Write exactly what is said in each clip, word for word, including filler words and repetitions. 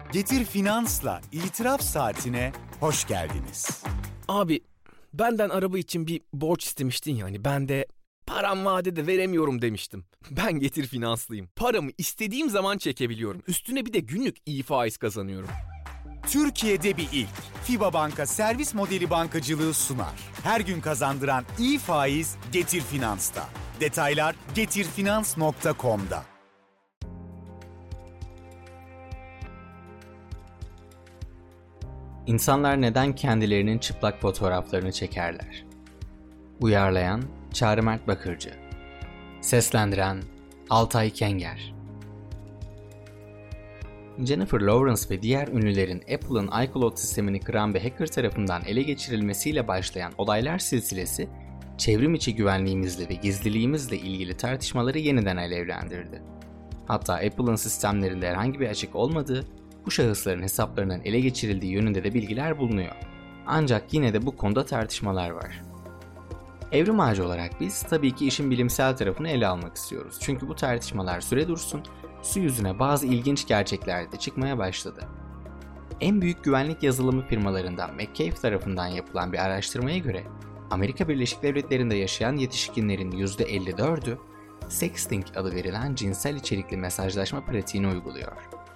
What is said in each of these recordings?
Getir Finans'la İtiraf Saatine hoş geldiniz. Abi benden araba için bir borç istemiştin ya, hani ben de param vadede veremiyorum demiştim. Ben Getir Finanslıyım. Paramı istediğim zaman çekebiliyorum. Üstüne bir de günlük iyi faiz kazanıyorum. Türkiye'de bir ilk. FİBA Banka servis modeli bankacılığı sunar. Her gün kazandıran iyi faiz Getir Finans'ta. Detaylar getirfinans nokta com'da. İnsanlar neden kendilerinin çıplak fotoğraflarını çekerler? Uyarlayan Çağrı Mert Bakırcı. Seslendiren Altay Kenger. Jennifer Lawrence ve diğer ünlülerin Apple'ın iCloud sistemini kıran bir hacker tarafından ele geçirilmesiyle başlayan olaylar silsilesi, çevrim içi güvenliğimizle ve gizliliğimizle ilgili tartışmaları yeniden alevlendirdi. Hatta Apple'ın sistemlerinde herhangi bir açık olmadığı, bu şahısların hesaplarının ele geçirildiği yönünde de bilgiler bulunuyor. Ancak yine de bu konuda tartışmalar var. Evrim Ağacı olarak biz tabii ki işin bilimsel tarafını ele almak istiyoruz. Çünkü bu tartışmalar süre dursun, su yüzüne bazı ilginç gerçekler de çıkmaya başladı. En büyük güvenlik yazılımı firmalarından McCabe tarafından yapılan bir araştırmaya göre Amerika Birleşik Devletleri'nde yaşayan yetişkinlerin yüzde elli dördü sexting adı verilen cinsel içerikli mesajlaşma pratiğini uyguluyor.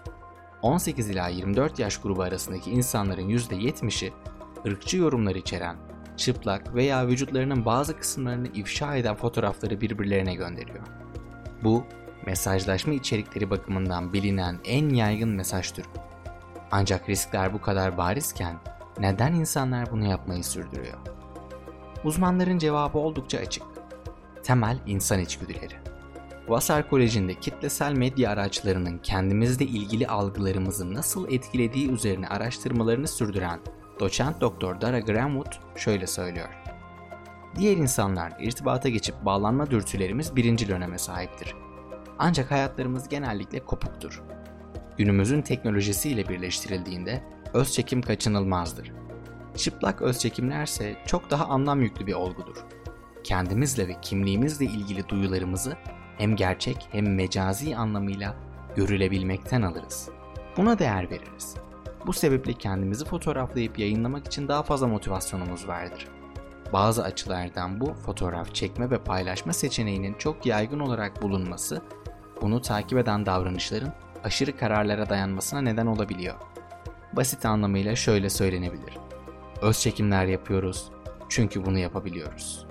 on sekiz ila yirmi dört yaş grubu arasındaki insanların yüzde yetmişi ırkçı yorumlar içeren, çıplak veya vücutlarının bazı kısımlarını ifşa eden fotoğrafları birbirlerine gönderiyor. Bu, mesajlaşma içerikleri bakımından bilinen en yaygın mesaj türü. Ancak riskler bu kadar barizken neden insanlar bunu yapmayı sürdürüyor? Uzmanların cevabı oldukça açık. Temel insan içgüdüleri. Vassar Koleji'nde kitlesel medya araçlarının kendimizle ilgili algılarımızı nasıl etkilediği üzerine araştırmalarını sürdüren doçent doktor Dara Granwood şöyle söylüyor. Diğer insanlarla irtibata geçip bağlanma dürtülerimiz birincil öneme sahiptir. Ancak hayatlarımız genellikle kopuktur. Günümüzün teknolojisiyle birleştirildiğinde özçekim kaçınılmazdır. Çıplak özçekimlerse çok daha anlam yüklü bir olgudur. Kendimizle ve kimliğimizle ilgili duyularımızı hem gerçek hem mecazi anlamıyla görülebilmekten alırız. Buna değer veririz. Bu sebeple kendimizi fotoğraflayıp yayınlamak için daha fazla motivasyonumuz vardır. Bazı açılardan bu fotoğraf çekme ve paylaşma seçeneğinin çok yaygın olarak bulunması, bunu takip eden davranışların aşırı kararlara dayanmasına neden olabiliyor. Basit anlamıyla şöyle söylenebilir. Özçekimler yapıyoruz çünkü bunu yapabiliyoruz.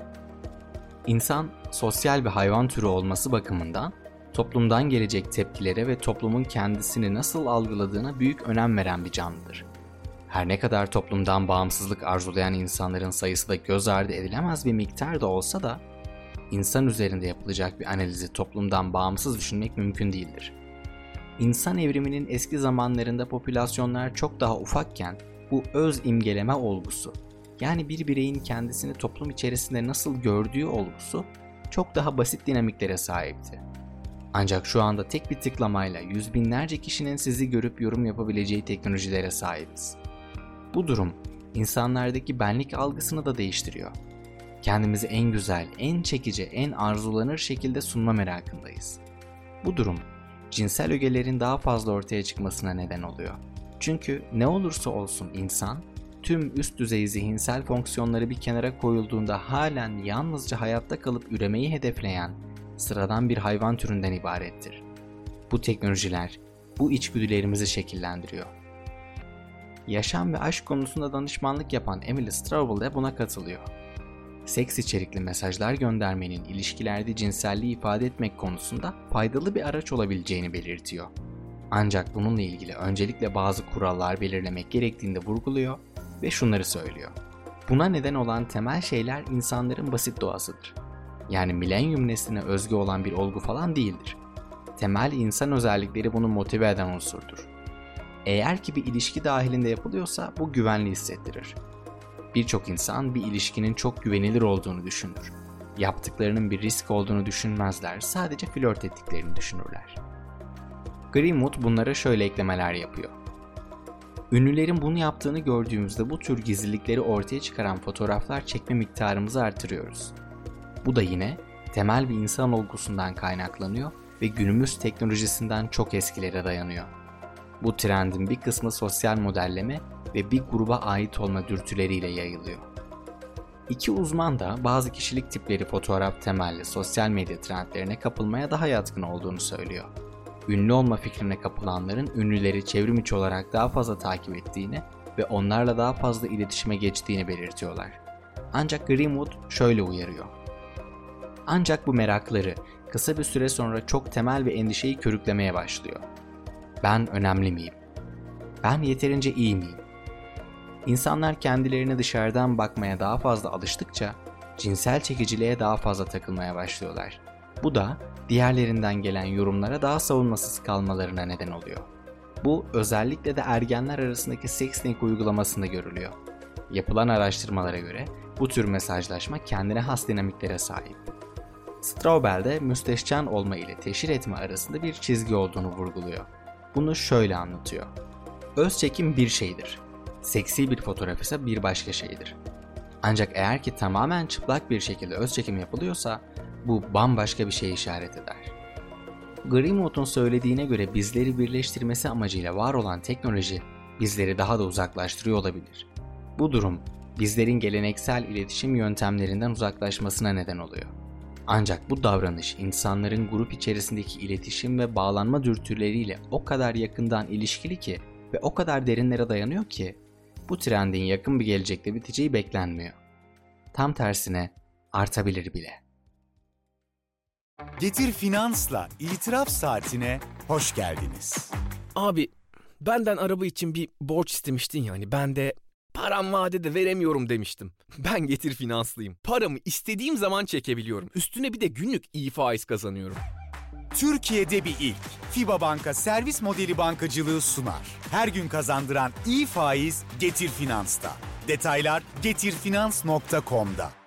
İnsan, sosyal bir hayvan türü olması bakımından toplumdan gelecek tepkilere ve toplumun kendisini nasıl algıladığına büyük önem veren bir canlıdır. Her ne kadar toplumdan bağımsızlık arzulayan insanların sayısı da göz ardı edilemez bir miktar da olsa da, insan üzerinde yapılacak bir analizi toplumdan bağımsız düşünmek mümkün değildir. İnsan evriminin eski zamanlarında popülasyonlar çok daha ufakken bu öz imgeleme olgusu, yani bir bireyin kendisini toplum içerisinde nasıl gördüğü olgusu çok daha basit dinamiklere sahipti. Ancak şu anda tek bir tıklamayla yüz binlerce kişinin sizi görüp yorum yapabileceği teknolojilere sahibiz. Bu durum insanlardaki benlik algısını da değiştiriyor. Kendimizi en güzel, en çekici, en arzulanır şekilde sunma merakındayız. Bu durum cinsel ögelerin daha fazla ortaya çıkmasına neden oluyor. Çünkü ne olursa olsun insan, tüm üst düzey zihinsel fonksiyonları bir kenara koyulduğunda halen yalnızca hayatta kalıp üremeyi hedefleyen sıradan bir hayvan türünden ibarettir. Bu teknolojiler bu içgüdülerimizi şekillendiriyor. Yaşam ve aşk konusunda danışmanlık yapan Emily Straubel de buna katılıyor. Seks içerikli mesajlar göndermenin ilişkilerde cinselliği ifade etmek konusunda faydalı bir araç olabileceğini belirtiyor. Ancak bununla ilgili öncelikle bazı kurallar belirlemek gerektiğini de vurguluyor ve şunları söylüyor. Buna neden olan temel şeyler insanların basit doğasıdır. Yani milenyum nesline özgü olan bir olgu falan değildir. Temel insan özellikleri bunu motive eden unsurdur. Eğer ki bir ilişki dahilinde yapılıyorsa bu güvenli hissettirir. Birçok insan bir ilişkinin çok güvenilir olduğunu düşünür. Yaptıklarının bir risk olduğunu düşünmezler, sadece flört ettiklerini düşünürler. Greenwood bunlara şöyle eklemeler yapıyor. Ünlülerin bunu yaptığını gördüğümüzde bu tür gizlilikleri ortaya çıkaran fotoğraflar çekme miktarımızı artırıyoruz. Bu da yine temel bir insan olgusundan kaynaklanıyor ve günümüz teknolojisinden çok eskilere dayanıyor. Bu trendin bir kısmı sosyal modelleme ve bir gruba ait olma dürtüleriyle yayılıyor. İki uzman da bazı kişilik tipleri fotoğraf temelli sosyal medya trendlerine kapılmaya daha yatkın olduğunu söylüyor. Ünlü olma fikrine kapılanların ünlüleri çevrim içi olarak daha fazla takip ettiğini ve onlarla daha fazla iletişime geçtiğini belirtiyorlar. Ancak Greenwood şöyle uyarıyor. Ancak bu merakları kısa bir süre sonra çok temel bir endişeyi körüklemeye başlıyor. Ben önemli miyim? Ben yeterince iyi miyim? İnsanlar kendilerine dışarıdan bakmaya daha fazla alıştıkça cinsel çekiciliğe daha fazla takılmaya başlıyorlar. Bu da diğerlerinden gelen yorumlara daha savunmasız kalmalarına neden oluyor. Bu özellikle de ergenler arasındaki sexting uygulamasında görülüyor. Yapılan araştırmalara göre bu tür mesajlaşma kendine has dinamiklere sahip. Straubel de müstehcen olma ile teşhir etme arasında bir çizgi olduğunu vurguluyor. Bunu şöyle anlatıyor. Öz çekim bir şeydir. Seksi bir fotoğraf ise bir başka şeydir. Ancak eğer ki tamamen çıplak bir şekilde öz çekim yapılıyorsa bu bambaşka bir şeye işaret eder. Greenwood'un söylediğine göre bizleri birleştirmesi amacıyla var olan teknoloji bizleri daha da uzaklaştırıyor olabilir. Bu durum bizlerin geleneksel iletişim yöntemlerinden uzaklaşmasına neden oluyor. Ancak bu davranış insanların grup içerisindeki iletişim ve bağlanma dürtüleriyle o kadar yakından ilişkili ki ve o kadar derinlere dayanıyor ki bu trendin yakın bir gelecekte biteceği beklenmiyor. Tam tersine artabilir bile. Getir Finans'la itiraf saatine hoş geldiniz. Abi benden araba için bir borç istemiştin yani ben de param vadede veremiyorum demiştim. Ben Getir Finanslıyım. Paramı istediğim zaman çekebiliyorum. Üstüne bir de günlük iyi faiz kazanıyorum. Türkiye'de bir ilk. FIBA Banka servis modeli bankacılığı sunar. Her gün kazandıran iyi faiz Getir Finans'ta. Detaylar getir finans nokta com'da.